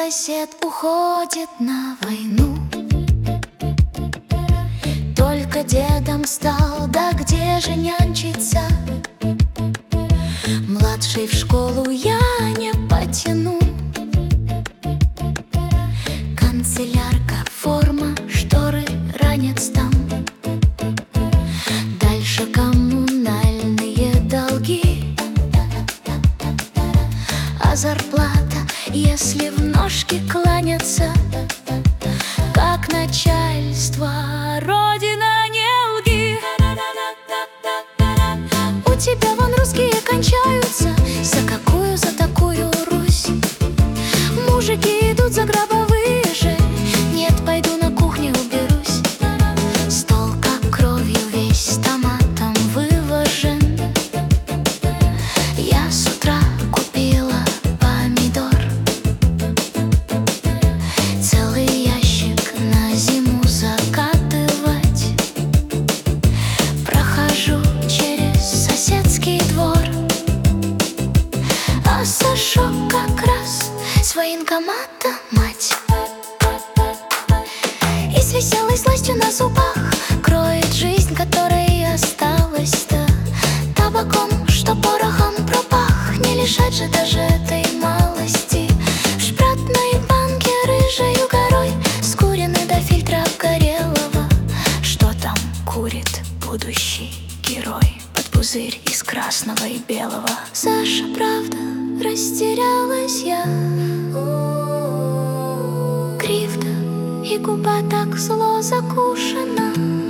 сосед уходит на войну. Только дедом стал, да где же нянчиться? Младший в школу я не потяну. Канцелярка, форма, шторы, ранец там. Дальше коммунальные долги, а зарплата, если в ножки кланяться, как начальство, родина, не лги. У тебя вон русские кончаются. За какую, за такую Русь? Мужики идут за гробовые же. Нет, пойду на кухню уберусь. Стол как кровью весь томатом выложен. Я с утра купила помидор, целый ящик на зиму закатывать. Прохожу через соседский двор, а Сашок как раз с военкомата мать. И с веселой сластью на зубах кроет жизнь, которой осталась-то. Табаком, что порохом пропах, не лишать же даже этой малости. В шпратной банке рыжею горой скурены до фильтра горелого. Что там курит будущий герой под пузырь из красного и белого? Саша, правда, растерялась я. Кривда и губа так зло закушена.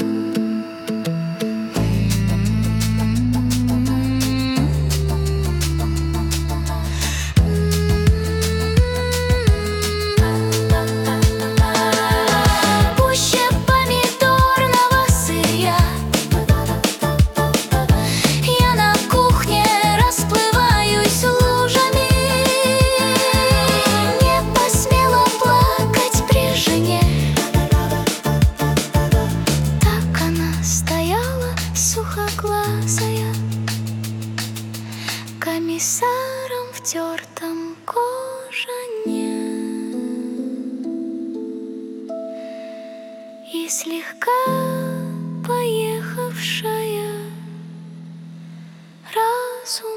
Пуще помидорного сырья я на кухне расплываюсь лужами. Не посмела плакать при жене. Так она стояла сухоглазая, комиссаром в тертом кожане, и слегка поехавшая разум.